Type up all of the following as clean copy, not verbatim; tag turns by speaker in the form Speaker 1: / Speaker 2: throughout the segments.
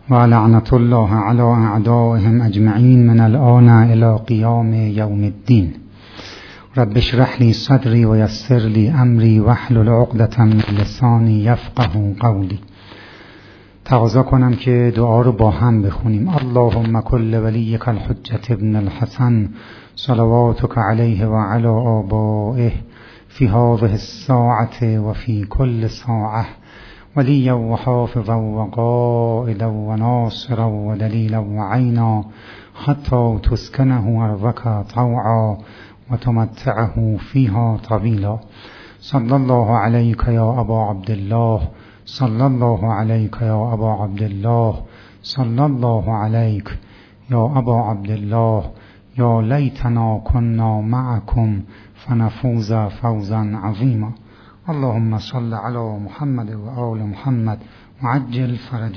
Speaker 1: ولعنة الله على أعدائهم أجمعين من الآن إلى قيام يوم الدين. رب اشرح لي صدري ويسر لي أمري واحلل عقدة من لساني يفقه قولي. تقاضا کنم که دعا رو با هم بخونیم. اللهم كل وليك الحجة ابن الحسن صلواتك عليه وعلى آبائه في هذه الساعة وفي كل ساعة وليا وحافظا وقائدا وناصرا ودليلا وعينا حتى تسكنه أرضك طوعا وتمتعه فيها طويلا. صلى الله عليك يا أبا عبد الله، صلى الله عليك يا أبا عبد الله، صلى الله عليك يا أبا عبد الله. يا ليتنا كنا معكم فنفوز فوزا عظيما. اللهم صل على محمد و آل محمد وعجل فرجه.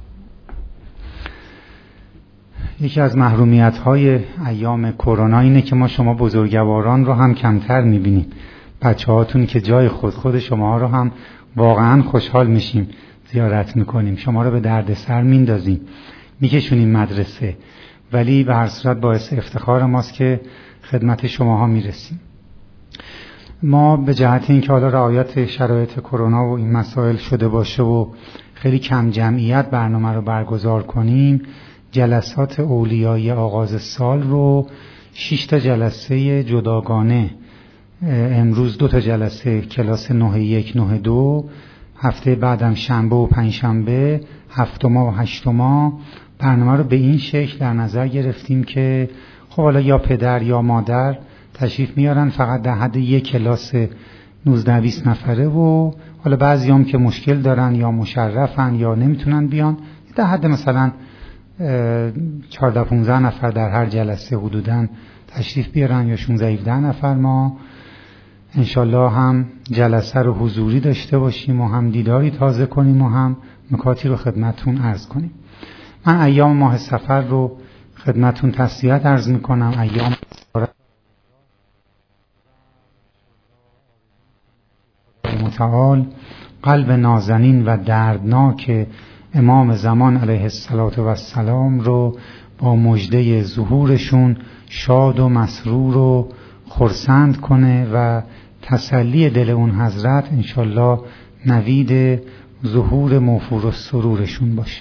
Speaker 1: یکی از محرومیت‌های ایام کرونا اینه که ما شما بزرگواران رو هم کمتر می‌بینیم. بچه‌هاتون که جای خود شما رو هم واقعا خوشحال میشیم زیارت می‌کنیم، شما رو به دردسر میندازیم، میکشونیم مدرسه، ولی به هر صورت باعث افتخار ماست که خدمت شماها میرسیم. ما به جهت اینکه حالا رعایت شرایط کرونا و این مسائل شده باشه و خیلی کم جمعیت برنامه رو برگزار کنیم، جلسات اولیایی آغاز سال رو 6 تا جلسه جداگانه، امروز 2 تا جلسه کلاس 9-1 9-2، هفته بعدم شنبه و پنجشنبه، هفتم و هشتم برنامه رو به این شکل در نظر گرفتیم که خب حالا یا پدر یا مادر تشریف میارن فقط در حد یک کلاس 19-20 نفره و حالا بعضی هم که مشکل دارن یا مشرفن یا نمیتونن بیان در حد مثلا 14-15 نفر در هر جلسه حدوداً تشریف بیارن یا 16-17 نفر. ما انشالله هم جلسه رو حضوری داشته باشیم و هم دیداری تازه کنیم و هم نکاتی رو خدمتون عرض کنیم. من ایام ماه صفر رو خدمتون تسلیت عرض میکنم. ایام متعال قلب نازنین و دردناک امام زمان علیه السلام رو با مژده ظهورشون شاد و مسرور و خرسند کنه و تسلی دل اون حضرت انشالله نوید ظهور موفور و سرورشون باشه.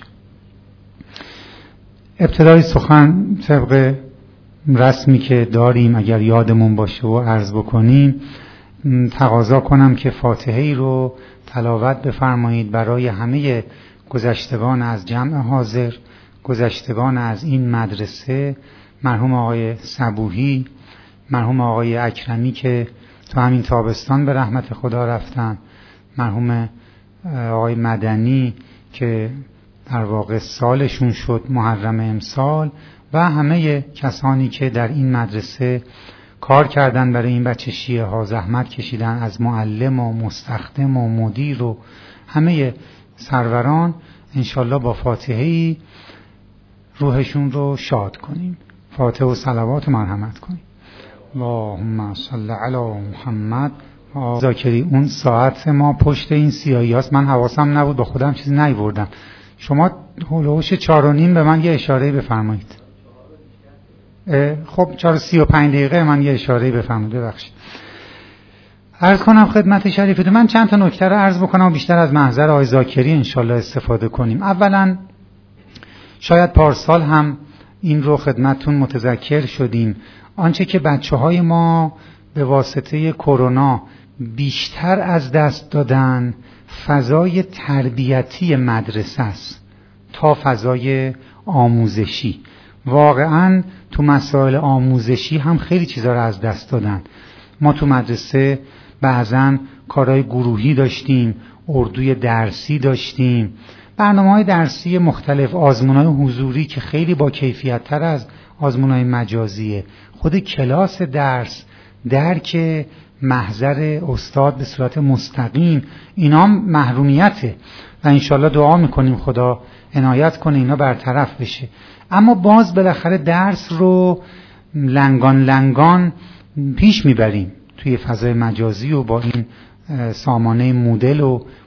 Speaker 1: ابتدای سخن طبق رسمی که داریم اگر یادمون باشه و عرض بکنیم، تقاضا کنم که فاتحه‌ای رو تلاوت بفرمایید برای همه گذشتگان از جمع حاضر، گذشتگان از این مدرسه، مرحوم آقای صبوحی، مرحوم آقای اکرمی که تو همین تابستان به رحمت خدا رفتن، مرحوم آقای مدنی که در واقع سالشون شد محرم امسال، و همه کسانی که در این مدرسه کار کردن برای این بچه شیعه ها، زحمت کشیدن، از معلم و مستخدم و مدیر و همه سروران، انشالله با فاتحه‌ای روحشون رو شاد کنیم. فاتحه و صلوات و مرحمت کنیم. اللهم صل علی محمد. ذاکری اون ساعت ما پشت این سیاهی هاست، من حواسم نبود، با خودم چیزی نیوردم. شما هلوش 4:30 به من یه اشاره بفرمایید. خب 4:35 من یه اشاره بفرمایید. ببخشید. عرض کنم خدمت شریفتون، من چند تا نکته رو عرض بکنم و بیشتر از محضر آقای ذاکری انشالله استفاده کنیم. اولا شاید پارسال هم این رو خدمتون متذکر شدیم، آنچه که بچه‌های ما به واسطه کرونا بیشتر از دست دادن فضای تربیتی مدرسه است تا فضای آموزشی. واقعاً تو مسائل آموزشی هم خیلی چیزا رو از دست دادن. ما تو مدرسه بعضاً کارهای گروهی داشتیم، اردوی درسی داشتیم، برنامه‌های درسی مختلف، آزمون‌های حضوری که خیلی با کیفیت‌تر از آزمون‌های مجازیه، خود کلاس درس، درک محضر استاد به صورت مستقیم، اینا محرومیته و انشالله دعا میکنیم خدا عنایت کنه اینا برطرف بشه. اما باز بالاخره درس رو لنگان پیش میبریم توی فضای مجازی و با این سامانه مودل و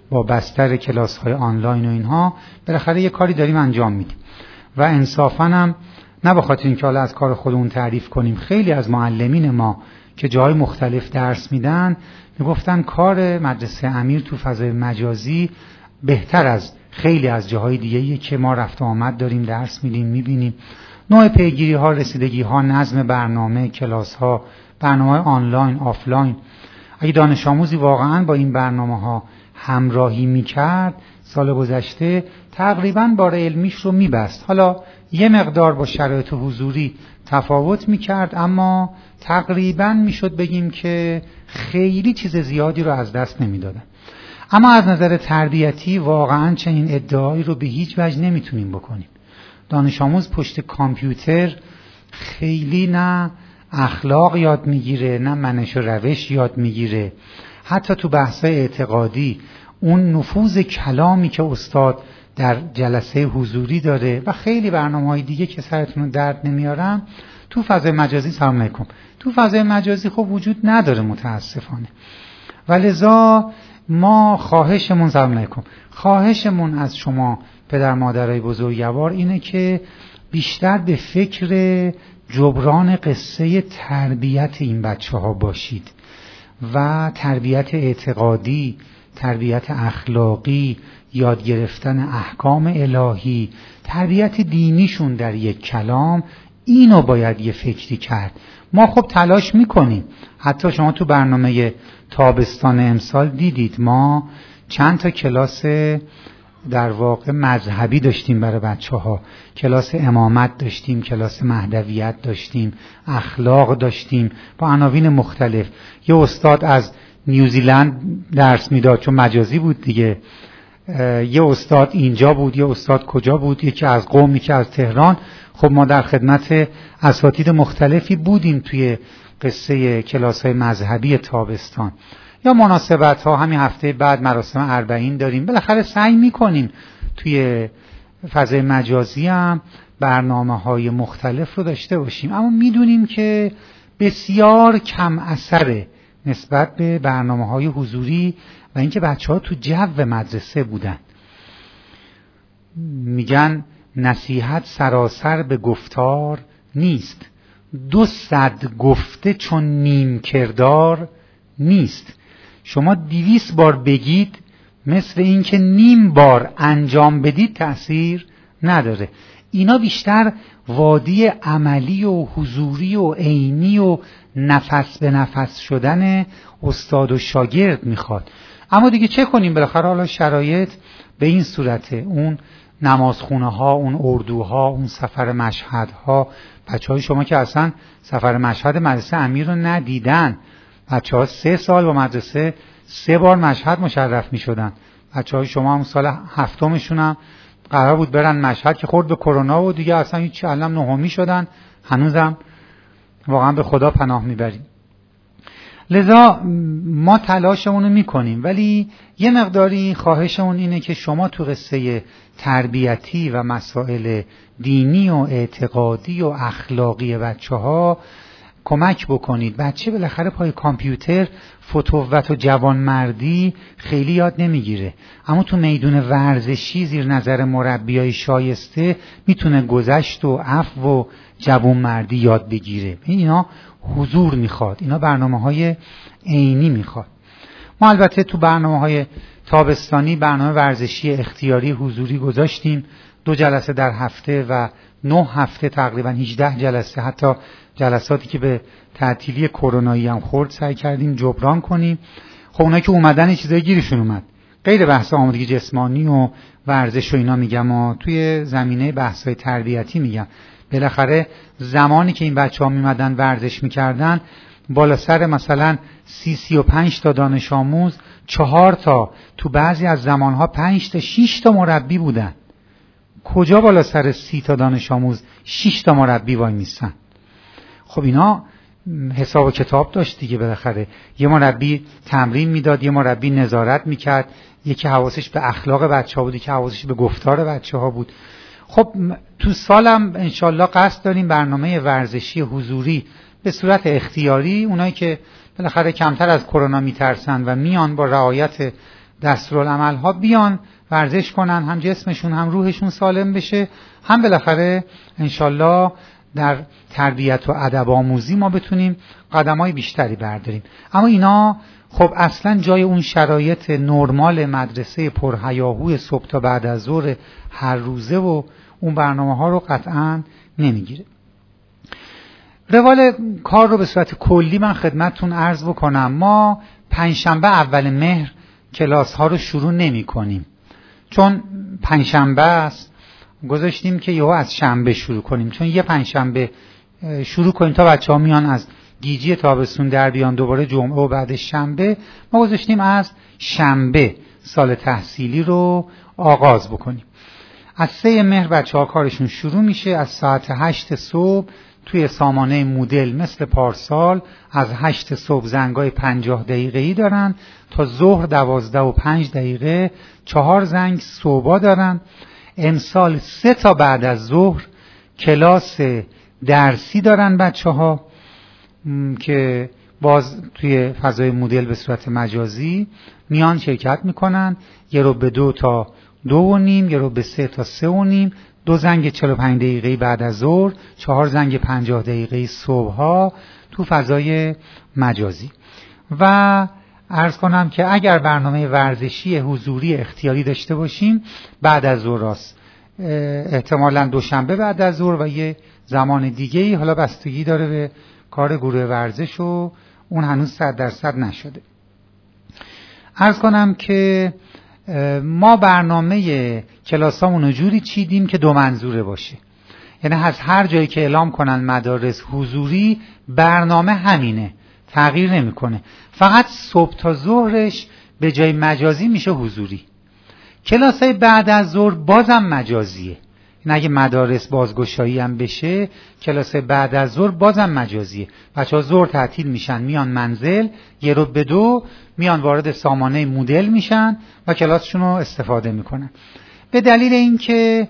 Speaker 1: با بستر کلاس‌های آنلاین و اینها بالاخره یه کاری داریم انجام میدیم و انصافاً هم نه به خاطر اینکه حالا از کار خودمون تعریف کنیم، خیلی از معلمین ما که جای مختلف درس میدن میگفتن کار مدرسه امیر تو فضای مجازی بهتر از خیلی از جاهای دیگه‌ایه که ما رفت و آمد داریم، درس میدیم، میبینیم نوع پیگیری ها، رسیدگی ها، نظم برنامه، کلاس ها، برنامه آنلاین، آفلاین. اگه دانش آموزی واقعا با این برنامه ها همراهی میکرد سال گذشته تقریبا بار علمیش رو میبست. حالا یه مقدار با شرایط حضوری تفاوت میکرد، اما تقریبا میشد بگیم که خیلی چیز زیادی رو از دست نمیدادن. اما از نظر تربیتی واقعا چنین ادعایی رو به هیچ وجه نمیتونیم بکنیم. دانش آموز پشت کامپیوتر خیلی نه اخلاق یاد میگیره، نه منش و روش یاد میگیره. حتی تو بحث‌های اعتقادی اون نفوذ کلامی که استاد در جلسه حضوری داره و خیلی برنامه‌های دیگه که سرتون رو درد نمیارم تو فضای مجازی سلام علیکم تو فضای مجازی خب وجود نداره متاسفانه. ولذا ما خواهشمون از شما پدر مادرای بزرگوار اینه که بیشتر به فکر جبران قصه تربیت این بچه ها باشید و تربیت اعتقادی، تربیت اخلاقی، یاد گرفتن احکام الهی، تربیت دینیشون در یک کلام، اینو باید یه فکری کرد. ما خب تلاش میکنیم، حتی شما تو برنامه تابستان امسال دیدید ما چند تا کلاس در واقع مذهبی داشتیم برای بچه ها، کلاس امامت داشتیم، کلاس مهدویت داشتیم، اخلاق داشتیم با عناوین مختلف. یه استاد از نیوزیلند درس میداد چون مجازی بود دیگه، یه استاد اینجا بود، یه استاد کجا بود، یکی از قم، یکی از تهران. خب ما در خدمت اساتید مختلفی بودیم توی قصه کلاس‌های مذهبی تابستان. یا مناسبت‌ها، همین هفته بعد مراسم 40 داریم. بالاخره سعی می‌کنیم توی فضای مجازی هم برنامه‌های مختلف رو داشته باشیم، اما می‌دونیم که بسیار کم اثره نسبت به برنامه‌های حضوری و اینکه بچه‌ها تو جو مدرسه بودن. میگن نصیحت سراسر به گفتار نیست، 200 گفته چون نیم کردار نیست. شما 200 بار بگید مثل اینکه نیم بار انجام بدید تأثیر نداره. اینا بیشتر وادی عملی و حضوری و عینی و نفس به نفس شدن استاد و شاگرد میخواد. اما دیگه چه کنیم؟ بالاخره حالا شرایط به این صورته. اون نمازخونه ها، اون اردوها، اون سفر مشهد ها، بچه های شما که اصلا سفر مشهد مدرسه امیر رو ندیدن. بچه ها 3 سال با مدرسه 3 بار مشهد مشرف می شدن. بچه های شما هم سال 7مشون هم قرار بود برن مشهد که خورد به کرونا و دیگه اصلا هیچ علم 9می شدن. هنوزم واقعا به خدا پناه میبریم. لذا ما تلاشمون رو میکنیم، ولی یه مقداری خواهشمون اینه که شما تو قصه تربیتی و مسائل دینی و اعتقادی و اخلاقی بچه‌ها کمک بکنید. بچه بالاخره پای کامپیوتر فتوت و جوانمردی خیلی یاد نمیگیره، اما تو میدون ورزشی زیر نظر مربیای شایسته میتونه گذشت و عفو و جوانمردی یاد بگیره. اینا حضور میخواد، اینا برنامه‌های عینی میخواد. ما البته تو برنامه‌های تابستانی برنامه ورزشی اختیاری حضوری گذاشتیم، 2 جلسه در هفته و 9 هفته تقریبا 18 جلسه. حتی جلساتی که به تعطیلی کرونایی هم خورد سعی کردیم جبران کنیم. خب اونایی که اومدن چیزای گیرشون اومد، غیر بحث آمادگی جسمانی و ورزش و اینا میگم، و توی زمینه بحث‌های تربیتی میگم. بالاخره زمانی که این بچه‌ها میمدن ورزش میکردن، بالا سر مثلا 35 تا دانش آموز 4 تا، تو بعضی از زمانها 5 تا 6 تا مربی بودن. کجا بالا سر 30 تا دانش آموز 6 تا مربی وای میستن؟ خب اینا حساب و کتاب داشت دیگه. بالاخره یه مربی تمرین میداد، یه مربی نظارت میکرد، یکی حواسش به اخلاق بچه‌ها بود، یکی حواسش به گفتار بچه‌ها بود. خب تو سالم انشالله قصد داریم برنامه ورزشی حضوری به صورت اختیاری، اونایی که بالاخره کمتر از کرونا میترسن و میان با رعایت دستورالعمل ها بیان ورزش کنن، هم جسمشون هم روحشون سالم بشه، هم بالاخره انشالله در تربیت و ادب آموزی ما بتونیم قدمای بیشتری برداریم. اما اینا خب اصلا جای اون شرایط نرمال مدرسه پرهیاهوی صبح تا بعد از ظهر هر روزه و اون برنامه ها رو قطعا نمیگیره. روال کار رو به صورت کلی من خدمتتون عرض بکنم. ما پنجشنبه اول مهر کلاس ها رو شروع نمی کنیم، چون پنجشنبه است گذاشتیم که یهو از شنبه شروع کنیم، چون یه پنجشنبه شروع کنیم تا بچه‌ها میان از گیجی تابستون در بیان دوباره جمعه و بعد شنبه. ما گذاشتیم از شنبه سال تحصیلی رو آغاز بکنیم. از 3 مهر بچه‌ها کارشون شروع میشه. از ساعت 8 صبح توی سامانه مدل مثل پارسال از 8 صبح زنگای 50 دقیقه‌ای دارن تا ظهر 12 و 5 دقیقه 4 زنگ صبح دارن. امسال 3 تا بعد از ظهر کلاس درسی دارن بچه‌ها که باز توی فضای مدل به صورت مجازی میان شرکت میکنن. 1:02 تا 2:30، 1:03 تا 3:30، 2 زنگ 45 دقیقه‌ای بعد از ظهر، 4 زنگ 50 دقیقه‌ای صبح‌ها تو فضای مجازی. و عرض کنم که اگر برنامه ورزشی حضوری اختیاری داشته باشیم بعد از ظهر است، احتمالاً دوشنبه بعد از ظهر و یه زمان دیگه‌ای، حالا بستگی داره به کار گروه ورزش و اون هنوز 100% نشده. عرض کنم که ما برنامه کلاسامون رو جوری چیدیم که 2 منظوره باشه، یعنی از هر جایی که اعلام کنن مدارس حضوری برنامه همینه، تغییر نمیکنه، فقط صبح تا ظهرش به جای مجازی میشه حضوری. کلاسای بعد از ظهر بازم مجازیه، یعنی اگه مدارس بازگشایی هم بشه کلاس بعد از ظهر بازم مجازیه. بچه‌ها ظهر تعطیل میشن میان منزل، 1:02 میان وارد سامانه مدل میشن و کلاسشون رو استفاده میکنن. به دلیل اینکه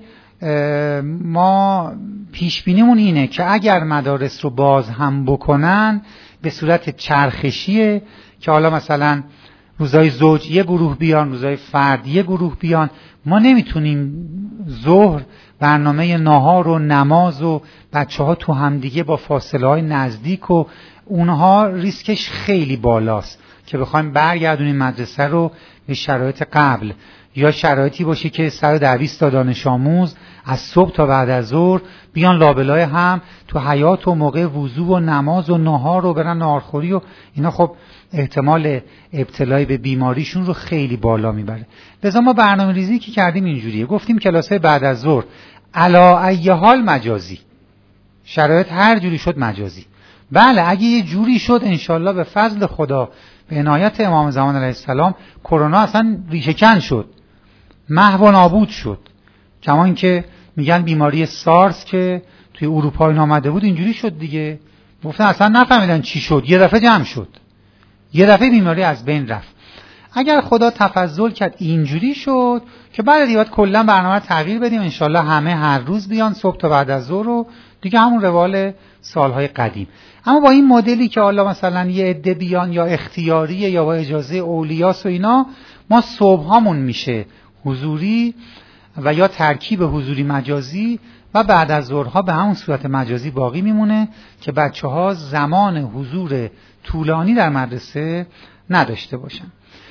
Speaker 1: ما پیش بینیمون اینه که اگر مدارس رو باز هم بکنن به صورت چرخشیه که حالا مثلا روزای زوج یه گروه بیان، روزای فرد یه گروه بیان، ما نمیتونیم ظهر برنامه ناهار و نماز و بچه‌ها تو همدیگه با فاصله های نزدیک و اونها ریسکش خیلی بالاست که بخوایم برگردونیم مدرسه رو به شرایط قبل، یا شرایطی باشه که 120 تا دانش آموز از صبح تا بعد از ظهر بیان لابلای هم تو حیاط و موقع وضو و نماز و نهار رو برن نهارخوری و اینا، خب احتمال ابتلای به بیماریشون رو خیلی بالا میبره. لذا ما برنامه ریزی که کردیم اینجوریه، گفتیم کلاسای بعد از ظهر علا ای حال مجازی، شرایط هر جوری شد مجازی. بله اگه یه جوری شد انشالله به فضل خدا به عنایت امام زمان علیه السلام کرونا اصلا ریشه کن شد، محو و نابود شد. کمان که میگن بیماری سارس که توی اروپا این آمده بود اینجوری شد دیگه، گفتن اصلا نفهمیدن چی شد، یه دفعه جمع شد، یه دفعه بیماری از بین رفت. اگر خدا تفضل کرد اینجوری شد که بعد دیگه کلا برنامه تغییر بدیم، انشالله همه هر روز بیان صبح تا بعد از ظهر و دیگه همون روال سالهای قدیم. اما با این مدلی که حالا مثلا یه عده بیان یا اختیاریه یا با اجازه اولیاس و اینا، ما صبحامون میشه حضوری و یا ترکیب حضوری مجازی و بعد از ظهرها به همون صورت مجازی باقی میمونه که بچه‌ها زمان حضور طولانی در مدرسه نداشته باشن.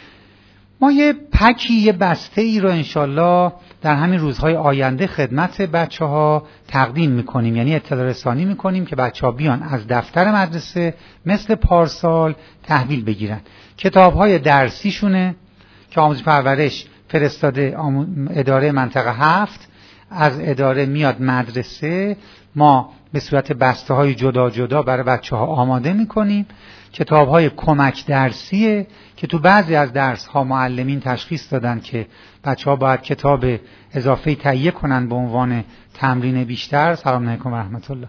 Speaker 1: ما یه پکی، یه بسته ای رو انشالله در همین روزهای آینده خدمت بچه‌ها تقدیم میکنیم، یعنی اطلاع رسانی میکنیم که بچه‌ها بیان از دفتر مدرسه مثل پارسال تحویل بگیرن. کتاب‌های درسیشونه که آموزش پرورش فرستاده اداره منطقه 7، از اداره میاد مدرسه، ما به صورت بسته های جدا جدا برای بچه ها آماده میکنیم. کتاب های کمک درسیه که تو بعضی از درس ها معلمین تشخیص دادن که بچه ها باید کتاب اضافه تهیه کنن به عنوان تمرین بیشتر. سلام علیکم و رحمت الله.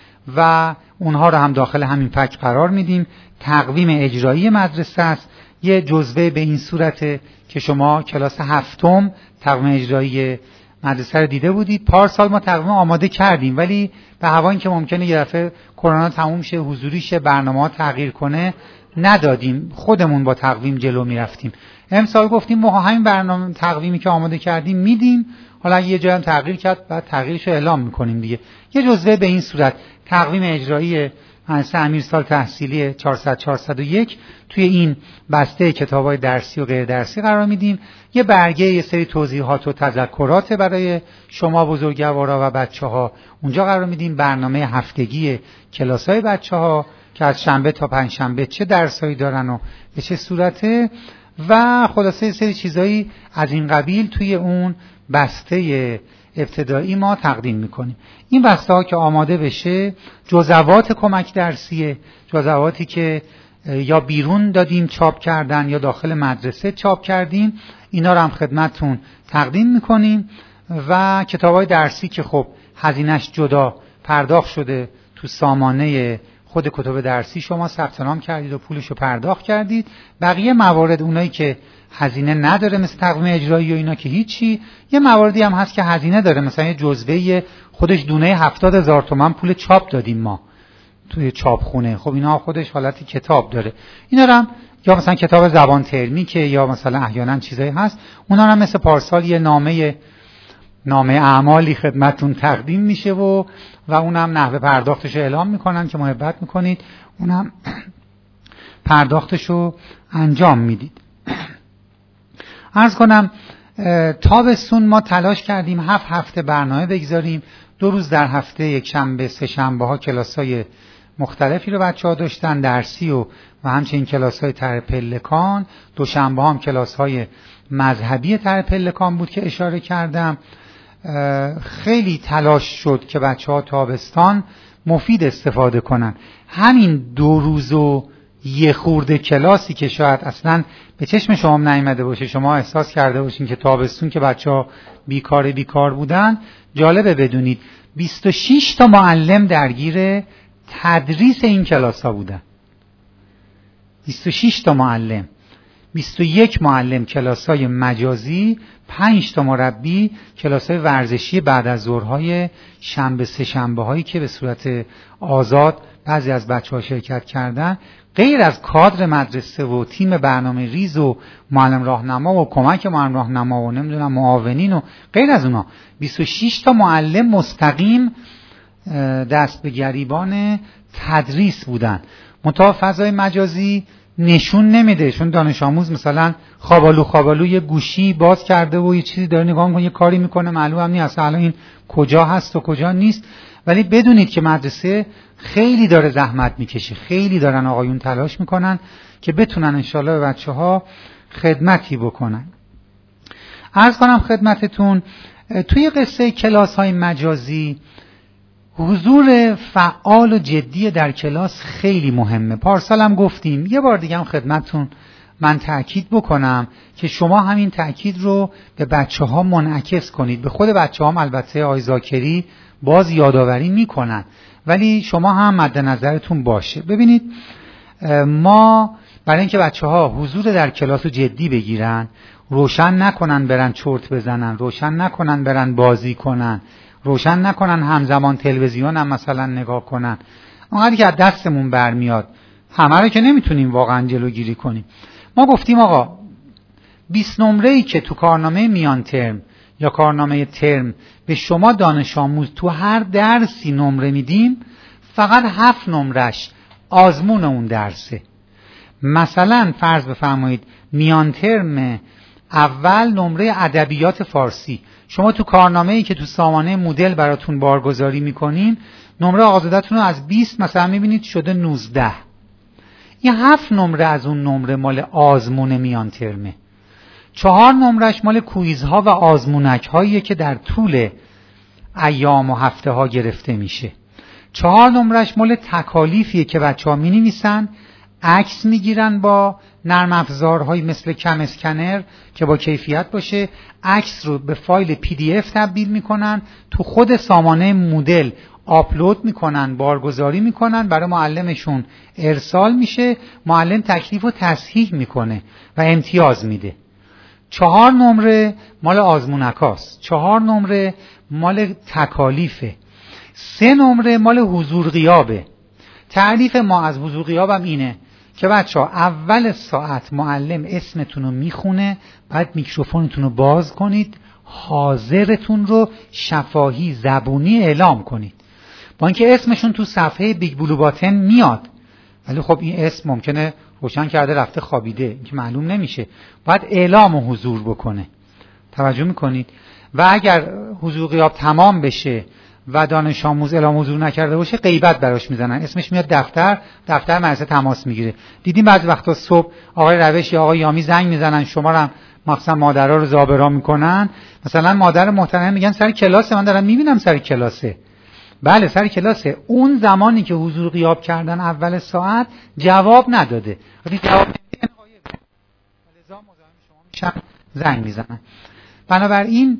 Speaker 1: و اونها رو هم داخل همین پک قرار میدیم. تقویم اجرایی مدرسه است، یه جزوه به این صورته که شما کلاس 7 تقویم اجرایی مدرسه رو دیده بودید. پارسال ما تقویم آماده کردیم ولی به هوا اینکه ممکنه یه دفعه کرونا تموم شه، حضوری شه، برنامه‌ها تغییر کنه، ندادیم، خودمون با تقویم جلو میرفتیم. امسال گفتیم ما همین برنامه تقویمی که آماده کردیم میدیم، حالا یه جایی هم تغییر کرد بعد تغییرشو اعلام میکنیم دیگه. یه جزوه به این صورت تقویم اجرایی مدرسه امیرسال تحصیلی 400-401 توی این بسته کتابای درسی و غیر درسی قرار میدیم. یه برگه یه سری توضیحات و تذکرات برای شما بزرگوارا و بچه‌ها اونجا قرار میدیم. برنامه هفتگی کلاسای بچه‌ها که از شنبه تا پنجشنبه چه درسایی دارن و به چه صورته و خلاصه یه سری چیزایی از این قبیل توی اون بسته ابتدایی ما تقدیم میکنیم. این بسته ها که آماده بشه جزوات کمک درسیه، جزواتی که یا بیرون دادیم چاپ کردن یا داخل مدرسه چاپ کردیم، اینا رو هم خدمتتون تقدیم میکنیم. و کتابای درسی که خب هزینه‌اش جدا پرداخت شده تو سامانه خود کتاب درسی شما ثبت نام کردید و پولشو پرداخت کردید. بقیه موارد اونایی که هزینه نداره مثل تقویم اجرایی و اینا که هیچی، یه مواردی هم هست که هزینه داره، مثلا یه جزوه خودش دونه 70,000 تومان پول چاپ دادیم ما توی چاپخونه. خب اینا خودش حالتی کتاب داره. اینا رو هم یا مثلا کتاب زبان ترمی که یا مثلا احیانا چیزایی هست، اونا هم مثل پارسال یه نامه اعمالی خدمتتون تقدیم میشه و اونم نحوه پرداختش اعلام میکنن که محبت میکنید اونم پرداختشو انجام میدید. عرض کنم تابستون ما تلاش کردیم 7 هفته برنامه بگذاریم، 2 روز در هفته، یک شنبه، 3 شنبه ها کلاسای مختلفی رو بچه‌ها داشتن، درسی و همچنین کلاسای طرح پلکان. دوشنبه هم کلاس‌های مذهبی طرح پلکان بود که اشاره کردم. خیلی تلاش شد که بچه‌ها تابستان مفید استفاده کنن. همین 2 روز و یه خورده کلاسی که شاید اصلا به چشم شما نیامده باشه، شما احساس کرده باشین که تابستون که بچه‌ها بیکار بودن، جالبه بدونید 26 تا معلم درگیر تدریس این کلاس‌ها بودن. 26 تا معلم، 21 معلم کلاس‌های مجازی، 5 تا مربی کلاس‌های ورزشی بعد از ظهرهای شنبه، 3 شنبه هایی که به صورت آزاد بعضی از بچه‌ها شرکت کردن. غیر از کادر مدرسه و تیم برنامه ریز و معلم راهنما و کمک معلم راهنما و نمیدونم معاونین و غیر از اونا 26 تا معلم مستقیم دست به گریبان تدریس بودن. منتها فضای مجازی نشون نمیده، چون دانش آموز مثلا خوابالو یه گوشی باز کرده و یه چیزی داره نگاه میکنه، یه کاری میکنه، معلوم هم نیست الان این کجا هست و کجا نیست. ولی بدونید که مدرسه خیلی داره زحمت میکشه، خیلی دارن آقایون تلاش میکنن که بتونن انشالله به بچه‌ها خدمتی بکنن. عرض کنم خدمتتون توی قصه کلاس‌های مجازی حضور فعال و جدی در کلاس خیلی مهمه. پارسال هم گفتیم، یه بار دیگه هم خدمتتون من تأکید بکنم که شما همین تأکید رو به بچه‌ها منعکس کنید. به خود بچه‌ها هم البته آقای زاکری باز یادآوری میکنن، ولی شما هم مد نظرتون باشه. ببینید ما برای اینکه بچه‌ها حضور در کلاس رو جدی بگیرن، روشن نکنن برن چرت بزنن، روشن نکنن برن بازی کنن، روشن نکنن همزمان تلویزیون هم مثلا نگاه کنن، اونقدری که از دستمون برمیاد همه رو که نمیتونیم واقعا جلوگیری کنیم. ما گفتیم آقا 20 نمره‌ای که تو کارنامه میان ترم یا کارنامه ترم به شما دانش آموز تو هر درسی نمره میدیم، فقط 7 نمرش آزمون اون درسه. مثلا فرض بفرمایید میان ترم اول نمره ادبیات فارسی، شما تو کارنامه‌ای که تو سامانه مدل براتون بارگذاری میکنین نمره آزادتون رو از 20 مثلا میبینید شده 19. این 7 نمره از اون نمره مال آزمون میان ترمه. 4 نمرش مال کویزها و آزمونک هاییه که در طول ایام و هفته ها گرفته میشه. 4 نمرش مال تکالیفیه که بچه‌ها می‌نویسن، عکس میگیرن با نرم افزارهایی مثل کم اسکنر که با کیفیت باشه، عکس رو به فایل PDF تبدیل میکنن، تو خود سامانه مدل آپلود میکنن، بارگذاری میکنن، برای معلمشون ارسال میشه، معلم تکلیف رو تصحیح میکنه و امتیاز میده. 4 نمره مال آزمونکاست، 4 نمره مال تکالیفه، 3 نمره مال حضور غیابه. تعریف ما از حضور غیابم اینه که بچه‌ها اول ساعت معلم اسمتون رو میخونه، بعد میکروفونتون رو باز کنید، حاضرتون رو شفاهی زبونی اعلام کنید. با اینکه اسمشون تو صفحه بیگ بلو باتن میاد، ولی خب این اسم ممکنه روشن کرده رفته خوابیده، این که معلوم نمیشه. باید اعلام و حضور بکنه. توجه میکنید؟ و اگر حضور غیاب تمام بشه و دانش آموز اعلام حضور نکرده باشه، غیبت براش میزنن، اسمش میاد دفتر مدرسه تماس میگیره. دیدیم بعضی وقتا صبح آقای روش یا آقای یامی زنگ میزنن، شما رو هم مثلا مادرها رو زابرا میکنن، مثلا مادر محترم میگن سر کلاسه، من دارم میبینم سر کلاسه. بله سر کلاسه. اون زمانی که حضور غیاب کردن اول ساعت جواب نداده، وقتی جواب نمیدن غایب، لذا مزاحم شما میشن، زنگ میزنن. بنابراین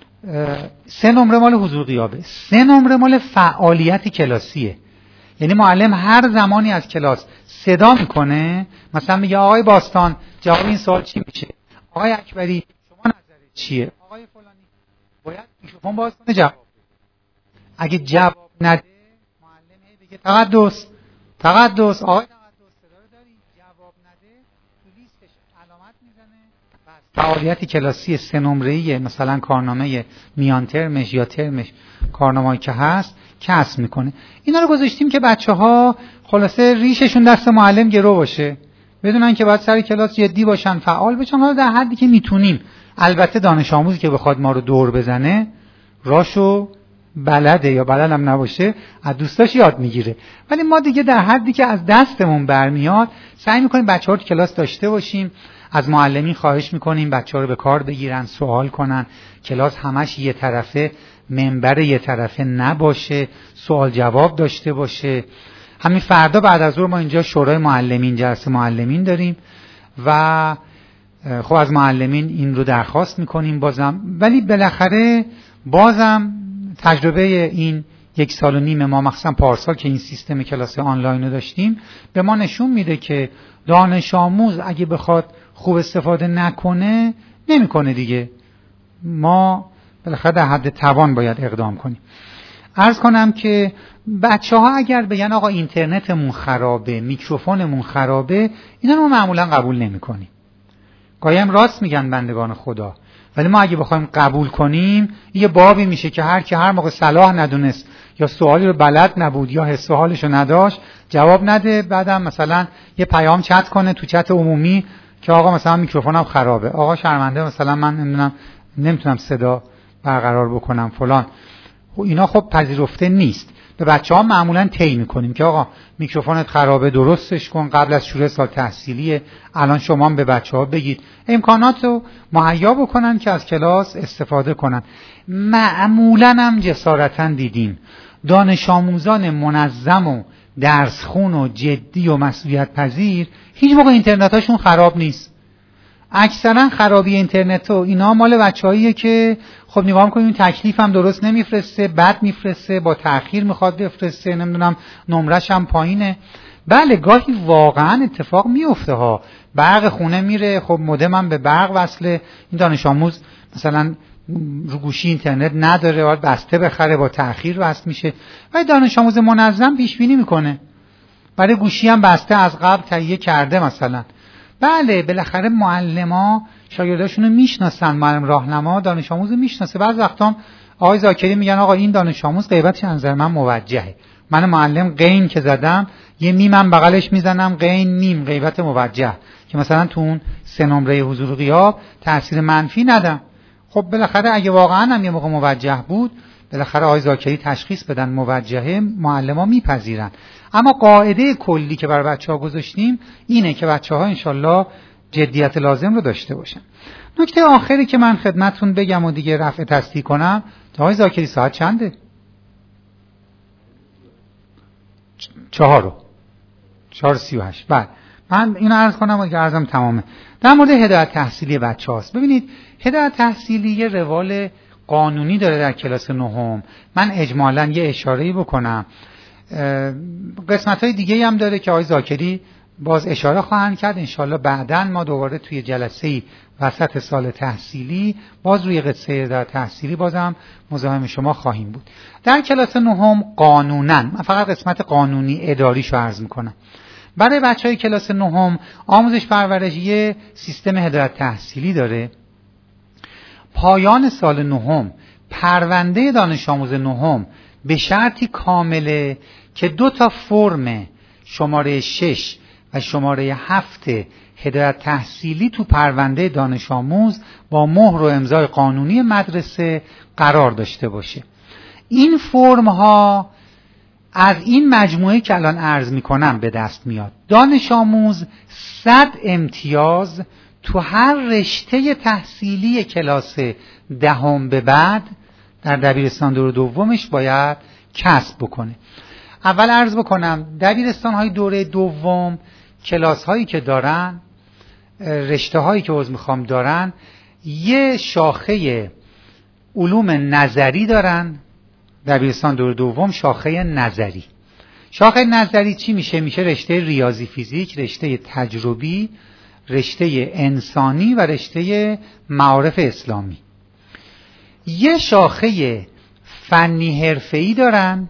Speaker 1: 3 نمره مال حضور غیابه، 3 نمره مال فعالیت کلاسیه. یعنی معلم هر زمانی از کلاس صدا میکنه، مثلا میگه آقای باستان جواب این سوال چی میشه؟ آقای اکبری شما نظرت چیه؟ آقای فلانی، باید میکروفون باز کنه جواب. اگه جواب نده معلم هی بگه تقدس آقای تقدس صدا رو داری؟ جواب نده تو لیستش علامت میزنه. بس فعالیت کلاسی 3 نمره‌ای مثلا کارنامه میان ترمش یا ترمش کارنامه‌ای که هست کسب میکنه. اینا رو گذاشتیم که بچه‌ها خلاصه ریششون دست معلم گرو باشه، بدونن که باید سر کلاس جدی باشن، فعال بشن، حالا در حدی که میتونیم. البته دانش آموزی که بخواد ما رو دور بزنه راشو بلده یا بلد هم نباشه از دوستاش یاد میگیره، ولی ما دیگه در حدی که از دستمون برمیاد سعی میکنیم بچه‌ها رو کلاس داشته باشیم. از معلمین خواهش میکنیم بچه‌ها رو به کار بگیرن، سوال کنن، کلاس همش یه طرفه، منبر یه طرفه نباشه، سوال جواب داشته باشه. همین فردا بعد از ظهر ما اینجا شورای معلمین، جلسه معلمین داریم و خب از معلمین این رو درخواست میکنیم بازم. ولی بالاخره بازم تجربه این 1.5 سال ما، مخصوصا پارسال که این سیستم کلاس آنلاین رو داشتیم، به ما نشون میده که دانش آموز اگه بخواد خوب استفاده نکنه نمیکنه دیگه. ما بالاخره در حد توان باید اقدام کنیم. عرض کنم که بچه‌ها اگر بگن آقا اینترنتمون خرابه، میکروفونمون خرابه، اینا رو معمولا قبول نمی‌کنیم. گاهی هم راست میگن بندگان خدا، ولی ما اگه بخوایم قبول کنیم یه بابی میشه که هر موقع صلاح ندونست یا سوالی رو بلد نبود یا حس و حالش رو نداشت جواب نده، بعدم مثلا یه پیام چت کنه تو چت عمومی که آقا مثلا میکروفونم خرابه، آقا شرمنده مثلا من نمیتونم صدا برقرار بکنم فلان. اینا خب پذیرفته نیست. به بچه‌ها معمولا طی می‌کنیم که آقا میکروفونت خرابه، درستش کن، قبل از شروع سال تحصیلیه، الان شما هم به بچه‌ها بگید امکانات رو مهیا بکنن که از کلاس استفاده کنن. معمولا هم جسارتاً دیدیم دانش آموزان منظم و درسخون و جدی و مسئولیت پذیر هیچ موقع اینترنتاشون خراب نیست. اکثرا خرابی اینترنت و اینا مال بچه‌ایه که خب نگاه می‌کنیم تکلیف هم درست نمیفرسته، بد میفرسته، با تأخیر میخواد بفرسته، نمیدونم نمرش هم پایینه. بله گاهی واقعا اتفاق میفته ها، برق خونه میره، خب مودم هم به برق وصله، این دانش آموز مثلا رو گوشی اینترنت نداره، باید بسته بخره، با تأخیر وصل میشه. ولی دانش آموز منظم پیش بینی میکنه، برای گوشی هم بسته از قبل تهیه کرده مثلا. بله بالاخره معلما شاگرداشون رو میشناسن، معلم راهنما دانش آموز رو میشناسه. بعضی وقتا آقای زاکری میگن آقا این دانش آموز غیبتش از نظر من موجهه، من معلم غین که زدم یه میمم بغلش میزنم، غین میم غیبت موجه، که مثلا تو اون 3 نمره حضور غیاب تاثیر منفی ندم. خب بالاخره اگه واقعا هم یه موقع موجه بود، بالاخره آقای زاکری تشخیص بدن موجهه، معلما میپذیرن. اما قاعده کلی که برای بچه‌ها گذاشتیم اینه که بچه‌ها انشالله جدیت لازم رو داشته باشن. نکته آخری که من خدمتتون بگم و دیگه رفع تصدیق کنم، آقای زاکری ساعت چنده؟ 4:38. بعد من اینو عرض کنم که عرضم تمامه. در مورد هدایت تحصیلی بچه‌هاست. ببینید هدایت تحصیلی یه روال قانونی داره در کلاس 9. من اجمالاً یه اشاره‌ای بکنم. قسمت‌های دیگه‌ای هم داره که آقای زاکری باز اشاره خواهند کرد. انشالله بعداً ما دوباره توی جلسه وسط سال تحصیلی باز روی قصه در تحصیلی بازم مزاحم شما خواهیم بود. در کلاس نهم قانوناً، من فقط قسمت قانونی اداریشو عرض میکنم. برای بچهای کلاس نهم آموزش پرورش یه سیستم هدایت تحصیلی داره. پایان سال نهم پرونده دانش آموز نهم به شرطی کامله که 2 فرم شماره 6 و شماره 7 هدایت تحصیلی تو پرونده دانش آموز با مهر و امضای قانونی مدرسه قرار داشته باشه. این فرم ها از این مجموعه که الان عرض میکنم به دست میاد. دانش آموز 100 امتیاز تو هر رشته تحصیلی کلاس 10 به بعد در دبیرستان دوره دومش باید کسب بکنه. اول عرض بکنم دبیرستان های دوره دوم کلاس هایی که دارن، رشته هایی که عرض میخوام دارن، یه شاخه علوم نظری دارن. دبیرستان دوره دوم شاخه نظری. شاخه نظری چی میشه؟ میشه رشته ریاضی فیزیک، رشته تجربی، رشته انسانی و رشته معارف اسلامی. یه شاخه فنی حرفه‌ای دارن.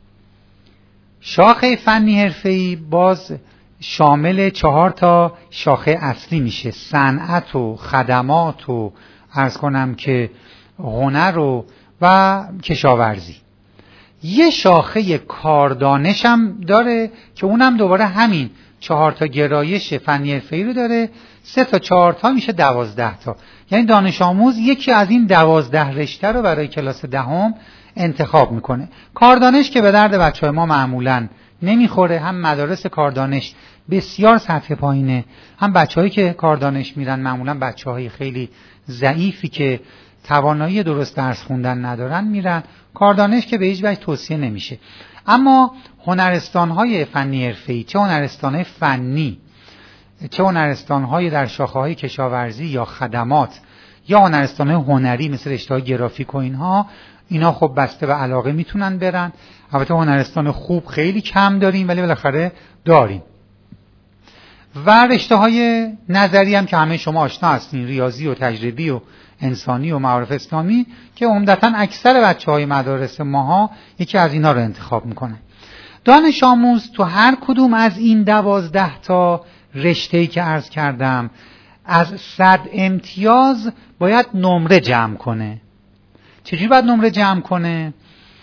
Speaker 1: شاخه فنی حرفه‌ای باز شامل 4 شاخه اصلی میشه: صنعت و خدمات و عرض کنم که هنر و کشاورزی. یه شاخه کاردانش هم داره که اونم دوباره همین 4 گرایش فنی حرفه‌ای رو داره. 3 تا 4 میشه 12 تا. یعنی دانش آموز یکی از این 12 رشته رو برای کلاس 10 انتخاب میکنه. کاردانش که به درد بچه‌های ما معمولاً نمیخوره. هم مدارس کاردانش بسیار سطح پایینه، هم بچه‌هایی که کاردانش میرن معمولاً بچه‌های خیلی ضعیفی که توانایی درست درس خوندن ندارن میرن. کاردانش که به هیچ وجه توصیه نمیشه. اما هنرستان‌های فنی حرفه‌ای، چه هنرستان‌های فنی، چه هنرستان‌های در شاخه‌های کشاورزی یا خدمات، یا هنرستان‌های هنری مثل رشته‌های گرافیک و اینا خب بسته به علاقه میتونن برن. البته هنرستان خوب خیلی کم داریم ولی بالاخره داریم. و رشته‌های نظری هم که همه شما آشنا هستین، ریاضی و تجربی و انسانی و معارف اسلامی، که عمدتاً اکثر بچه‌های مدارس ماها یکی از اینا رو انتخاب میکنن. دانش آموز تو هر کدوم از این 12 تا رشته‌ای که عرض کردم از 100 امتیاز باید نمره جمع کنه. چجوری باید نمره جمع کنه؟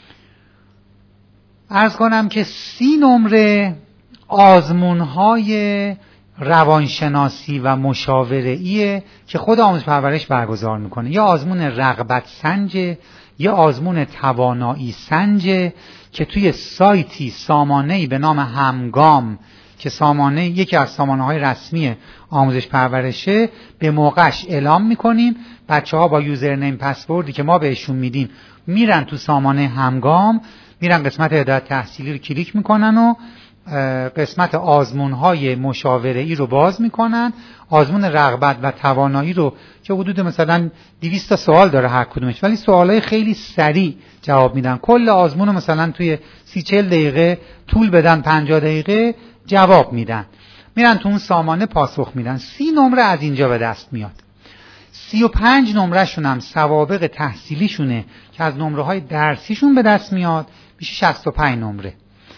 Speaker 1: عرض کنم که 30 نمره آزمون‌های روانشناسی و مشاوره‌ایه که خود آموزش پرورش برگزار میکنه. یا آزمون رغبت سنج، یا آزمون توانایی سنج که توی سایتی سامانه‌ای به نام همگام که سامانه یکی از سامانه‌های رسمی آموزش پرورشه به موقعش اعلام میکنیم. بچه‌ها با یوزرنیم پسوردی که ما بهشون میدیم میرن تو سامانه همگام، میرن قسمت هدایت تحصیلی رو کلیک میکنن و قسمت آزمون‌های مشاوره‌ای رو باز میکنن. آزمون رغبت و توانایی رو که حدود مثلا 200 تا سوال داره هر کدومش، ولی سوالای خیلی سریع جواب میدن. کل آزمون رو مثلا توی 30-40 دقیقه طول بدن، 50 دقیقه جواب میدن. میرن تو اون سامانه پاسخ میدن. 30 نمره از اینجا به دست میاد. 35 نمره شون هم سوابق تحصیلیشونه که از نمره‌های درسیشون به دست میاد، میشه 65 نمره.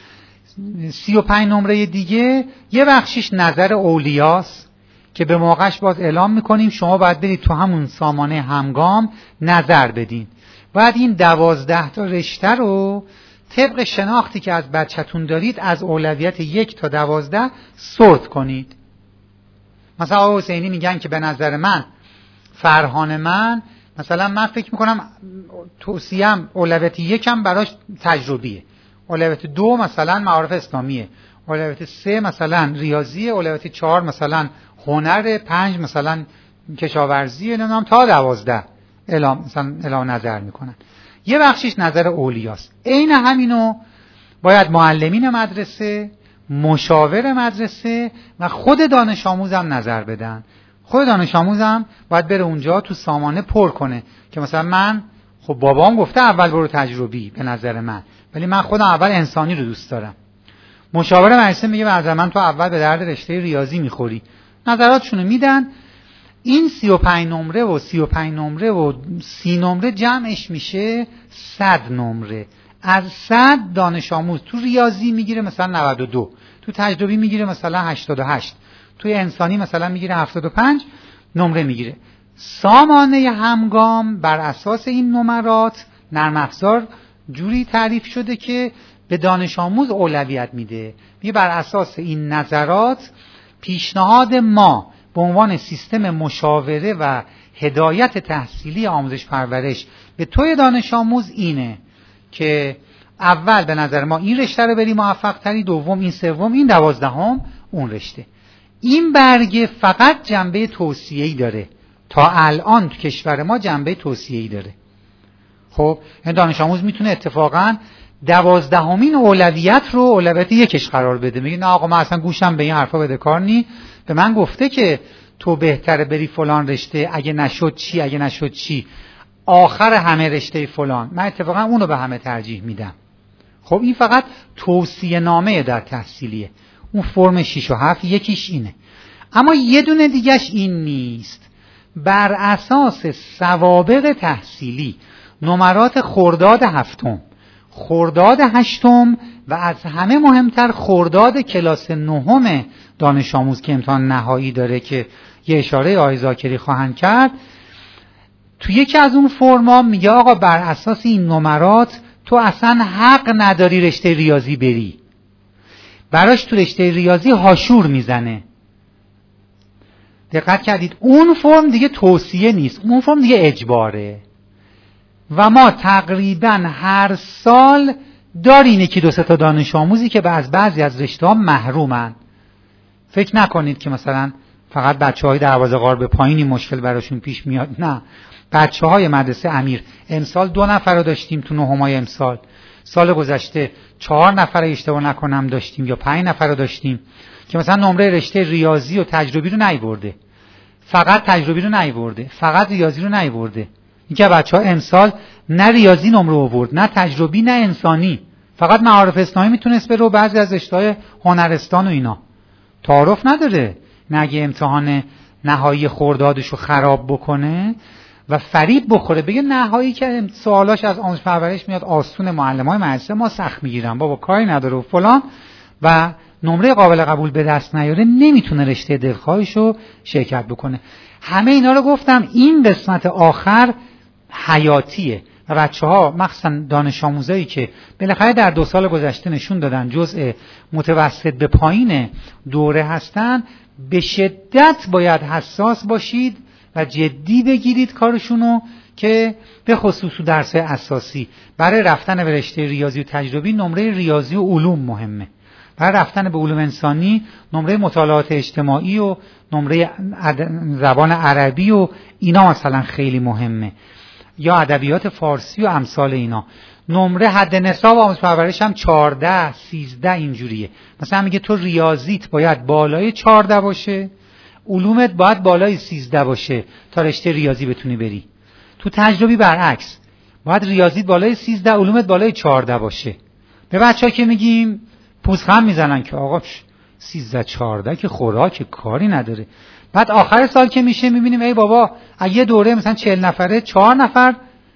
Speaker 1: 35 نمره دیگه یه بخشیش نظر اولیاست که به موقعش باز اعلام میکنیم شما باید برید تو همون سامانه همگام نظر بدین. باید این 12 تا رشته رو طبق شناختی که از بچه‌تون دارید از اولویت 1 تا 12 سورت کنید. مثلا آقا حسینی میگن که به نظر من فرهان مثلا من فکر میکنم توصیه‌ام اولویت 1 هم براش تجربیه، اولویت 2 مثلا معارف اسلامیه، اولویت 3 مثلا ریاضیه، اولویت 4 مثلا هنر، 5 مثلا کشاورزیه، نمیدونم تا 12 اعلام نظر میکنن. یه بخشیش نظر اولیاست. عین همینو باید معلمین مدرسه، مشاور مدرسه و خود دانش آموز هم نظر بدن. خود دانش آموز هم باید بره اونجا تو سامانه پر کنه که مثلا من خب بابام گفته اول برو تجربی به نظر من، ولی من خودم اول انسانی رو دوست دارم. مشاور مدرسه میگه به من تو اول به درد رشته ریاضی میخوری، نظراتشونو میدن. این 35 نمره و 35 نمره و 30 نمره جمعش میشه 100 نمره. از 100 دانش آموز تو ریاضی میگیره مثلا 92، تو تجربی میگیره مثلا 88، توی انسانی مثلا میگیره 75 نمره میگیره. سامانه همگام بر اساس این نمرات نرم افزار جوری تعریف شده که به دانش آموز اولویت میده. میگه بر اساس این نظرات پیشنهاد ما به عنوان سیستم مشاوره و هدایت تحصیلی آموزش پرورش به توی دانش آموز اینه که اول به نظر ما این رشته رو بری موفق تری، دوم این، سوم این، 12ام اون رشته. این برگه فقط جنبه توصیه‌ای داره، تا الان تو کشور ما جنبه توصیه‌ای داره. خب این دانش آموز میتونه اتفاقا 12مین اولویت رو اولویت یکش قرار بده، میگه نه آقا من اصلا گوشم به این حرفا بده کار نی، به من گفته که تو بهتره بری فلان رشته، اگه نشد چی، اگه نشد چی، آخر همه رشته فلان، من اتفاقا اونو به همه ترجیح میدم. خب این فقط توصیه نامه در تحصیلیه، اون فرم 6 و 7 یکیش اینه. اما یه دونه دیگهش این نیست، بر اساس سوابق تحصیلی نمرات خرداد 7م، خرداد 8م و از همه مهمتر خرداد کلاس 9م دانش آموز که امتحان نهایی داره که یه اشاره آقای ذاکری خواهند کرد، تو یکی از اون فرما میگه آقا بر اساس این نمرات تو اصلا حق نداری رشته ریاضی بری، براش تو رشته ریاضی هاشور میزنه. دقت کردید؟ اون فرم دیگه توصیه نیست، اون فرم دیگه اجباره. و ما تقریبا هر سال داریم یکی دو سه تا دانش آموزی که از بعضی از رشته‌ها محرومن. فکر نکنید که مثلا فقط بچه‌های دروازه غار به پایینی مشکل براشون پیش میاد، نه، بچه‌های مدرسه امیر امسال 2 نفر رو داشتیم تو نهمای امسال، سال گذشته 4 نفر اشتباه نکنم داشتیم یا 5 نفر رو داشتیم که مثلا نمره رشته ریاضی و تجربی رو نیورده، فقط تجربی رو نیورده، فقط ریاضی رو نیورده. اینکه بچه‌ها امسال نه ریاضی نمره آورد، نه تجربی، نه انسانی، فقط معارف اسلامی میتونست بره و بعضی از رشته‌های هنرستان و اینا. تعارف نداره، نگه امتحان نهایی خردادشو خراب بکنه و فریب بخوره بگه نهایی که سوالاش از آموزش پرورش میاد آسون، معلمای مدرسه ما سخت میگیرن، بابا کاری نداره و فلان، و نمره قابل قبول به دست نیاره، نمیتونه رشته دلخواهشو شرکت بکنه. همه اینا رو گفتم، این قسمت آخر حیاتیه و بچه‌ها مخصوصا دانش آموزایی که بالاخره در 2 سال گذشته نشون دادن جزء متوسط به پایین دوره هستن، به شدت باید حساس باشید و جدی بگیرید کارشونو که به خصوص درس اساسی برای رفتن به رشته ریاضی و تجربی نمره ریاضی و علوم مهمه، برای رفتن به علوم انسانی نمره مطالعات اجتماعی و نمره زبان عربی و اینا مثلا خیلی مهمه، یا ادبیات فارسی و امثال اینا. نمره حد نصاب آموزش پرورش هم 14 13 اینجوریه. مثلا میگه تو ریاضیت باید بالای 14 باشه، علومت باید بالای 13 باشه تا رشته ریاضی بتونی بری. تو تجربی برعکس، باید ریاضیت بالای 13 علومت بالای 14 باشه. به بچه‌ها که میگیم پوزخند میزنن که آقا 13 14 که خوراک کاری نداره. بعد آخر سال که میشه میبینیم ای بابا اگه دوره مثلا 40 نفره 4 نفر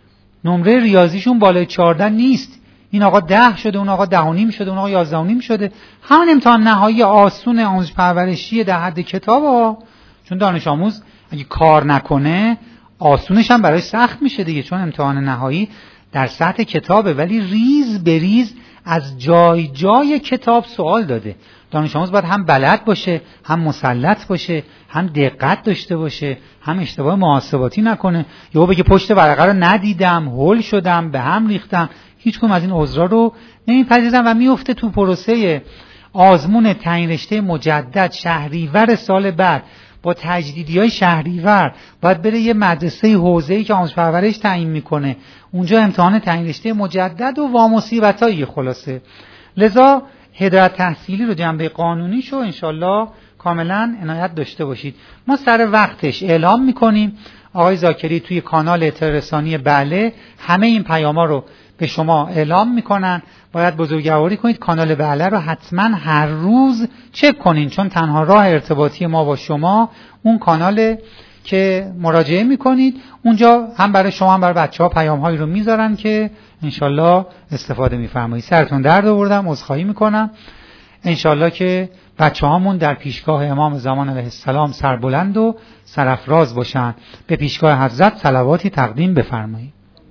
Speaker 1: نمره ریاضیشون بالای 14 نیست، این آقا 10 شده، اون آقا 10.5 شده، اون آقا 11.5 شده. همون امتحان نهایی آسون آموزش پرورشی در حد کتابه، چون دانش آموز اگه کار نکنه آسونش هم برای سخت میشه دیگه، چون امتحان نهایی در سطح کتابه ولی ریز به ریز از جای جای کتاب سوال داده. دانش آموز باید هم بلد باشه، هم مسلط باشه، هم دقت داشته باشه، هم اشتباه محاسباتی نکنه، یا بگه پشت ورقه رو ندیدم، هول شدم، به هم ریختم. هیچ کدوم از این عذرا رو نمیپذیرم و میفته تو پروسه آزمون تعیین رشته مجدد شهریور سال بعد. با تجدیدی‌های شهریور باید بره یه مدرسه حوزه‌ای که آموزش پرورش تعیین میکنه، اونجا امتحان تعیین رشته مجدد و وامصیبتایی خلاصه. لذا هدایت تحصیلی رو جنبه قانونیشو انشالله کاملا عنایت داشته باشید. ما سر وقتش اعلام میکنیم. آقای ذاکری توی کانال اطلاع رسانی بله همه این پیاما رو به شما اعلام میکنن. باید بزرگواری کنید. کانال بله رو حتما هر روز چک کنین، چون تنها راه ارتباطی ما با شما اون کانال که مراجعه میکنید. اونجا هم برای شما هم برای بچه‌ها پیام‌هایی رو میذارن که انشالله استفاده میفرمایید. سرتون درد آوردم، عذرخواهی میکنم. انشالله که بچه‌هامون در پیشگاه امام زمان علیه السلام سربلند و سرافراز باشن. به پیشگاه حضرت صلواتی تقدیم بفرمایید.